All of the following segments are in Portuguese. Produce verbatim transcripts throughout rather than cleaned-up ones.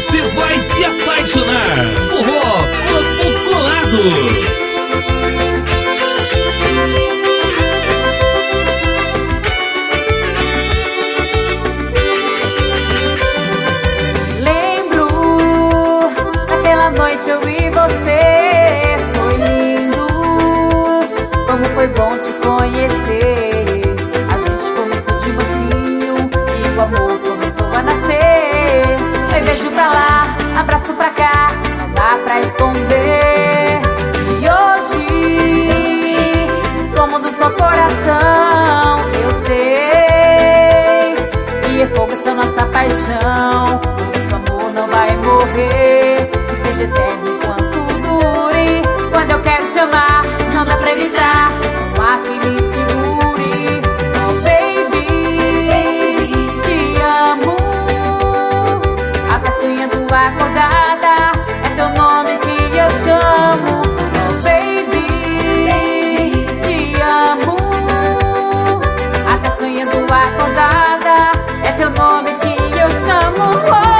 você vai se apaixonar. Forró Corpo Colado. Eu e você, foi lindo, como foi bom te conhecer. A gente começou de mocinho e o amor começou a nascer. Foi beijo pra lá, abraço pra cá, não dá pra esconder. E hoje somos um só coração, eu sei. E é fogo essa nossa paixão, nosso amor não vai morrer. Seja eterno enquanto dure. Quando eu quero te amar, não dá pra evitar. Não há que me segure. Oh baby, te amo. Até sonhando acordada, é teu nome que eu chamo. Oh baby, te amo. Até sonhando acordada, é teu nome que eu chamo. Oh.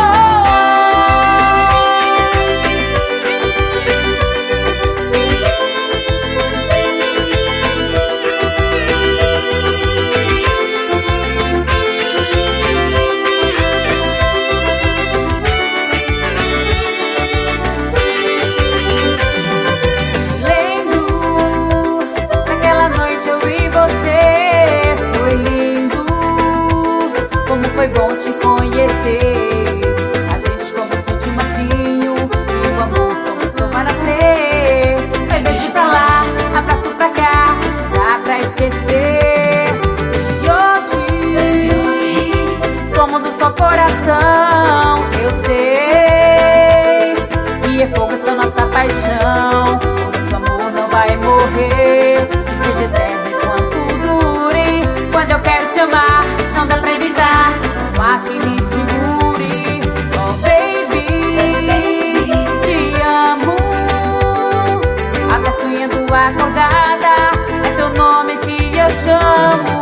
Foi bom te conhecer. A gente começou de mansinho e o amor começou a nascer. Foi beijo pra lá, abraço pra cá, dá pra esquecer. E hoje somos um só coração, eu sei. E é fogo essa nossa paixão, o nosso amor não vai morrer. Que seja eterno enquanto dure. Quando eu quero te amar, não dá pra evitar. Que me segure. Oh baby, te amo. Até sonhando acordada, é teu nome que eu chamo.